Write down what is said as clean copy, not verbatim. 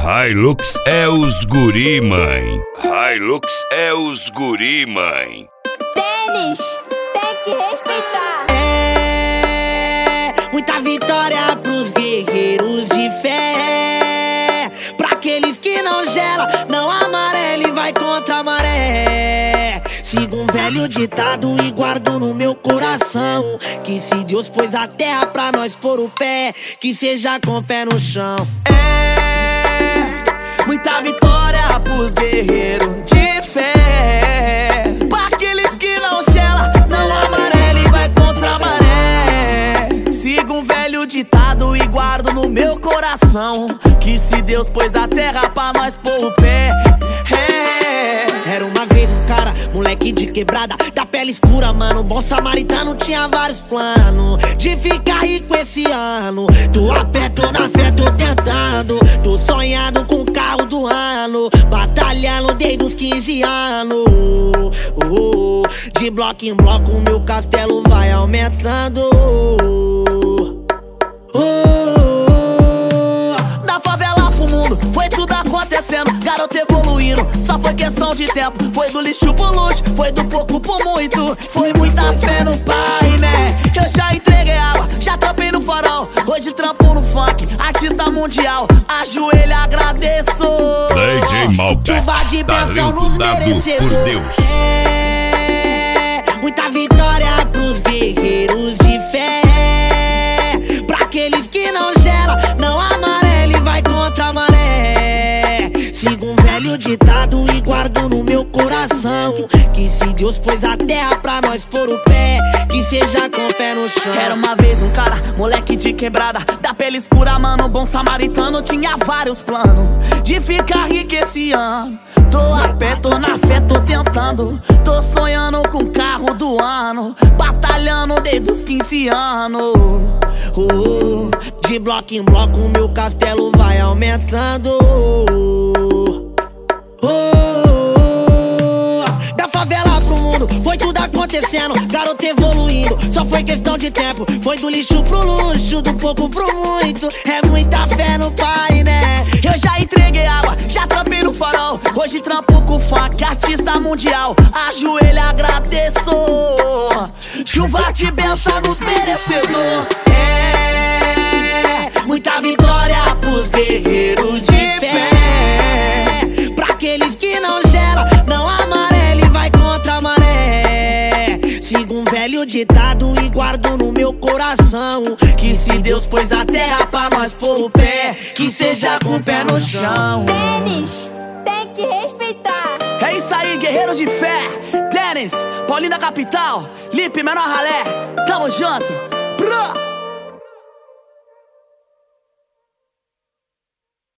Hilux é os guri, mãe. Hilux é os guri, mãe. Denis, tem que respeitar. Muita vitória pros guerreiros de fé. Pra aqueles que não gela, não amarela e vai contra a maré. Sigo um velho ditado e guardo no meu coração, que se Deus pôs a terra pra nós pôr o pé, que seja com o pé no chão. Muita vitória pros guerreiros de fé. Pra aqueles que não gela, não amarela e vai contra a maré. Sigo um velho ditado e guardo no meu coração, que se Deus pôs a terra pra nós pôr o pé. Era uma vez um cara, moleque de quebrada, da pele escura, mano. Bom samaritano, tinha vários planos de ficar rico esse ano. Tô a pé, tô na fé, tô tentando. Tô sonhando com o carro do ano, batalhando desde os 15 anos. De bloco em bloco, meu castelo vai aumentando. Da favela pro mundo, foi tudo acontecendo. Garoto evoluindo, só foi questão de tempo. Foi do lixo pro luxo, foi do pouco pro muito. Foi muita fé no pai, né? Eu já entreguei água, já trampei no farol. Hoje trampo no funk, artista mundial. Ajoelho, agradeço. DJ Malbec, Chuva de bênção nos dado por merecedores. Deus. Muita vitória pros guerreiros de fé. Pra aqueles que não gela, não amarela e vai contra a maré. Sigo um velho ditado e guardo no meu coração, que se Deus pôs a terra pra nós pôr o pé, que seja com o pé no chão. Era uma vez um cara, moleque de quebrada, da pele escura, mano, bom samaritano. Tinha vários planos de ficar rico esse ano. Tô a pé, tô na fé, tô tentando. Tô sonhando com o carro do ano, batalhando desde os 15 anos. De bloco em bloco, meu castelo vai aumentando. Da favela pro mundo, foi tudo acontecendo. Garoto evoluindo, só foi questão de tempo. Foi do lixo pro luxo, do pouco pro muito. É muita fé no pai, né? Eu já entreguei água, já trampei no farol. Hoje trampo com funk, artista mundial. Ajoelho, agradeço. Chuva de bênção nos merecedor. Muita vitória pros guerreiros de fé. Pra aqueles que não gela, não amarela e vai contra a maré. Sigo um velho ditado e guardo no meu coração, que se Deus pôs a terra pra nós pôr o pé, que seja com o pé no chão. Denis, tem que respeitar. É isso aí, guerreiros de fé. Denis, Paulinho da Capital, Lipe, menor ralé. Tamo junto. Pro!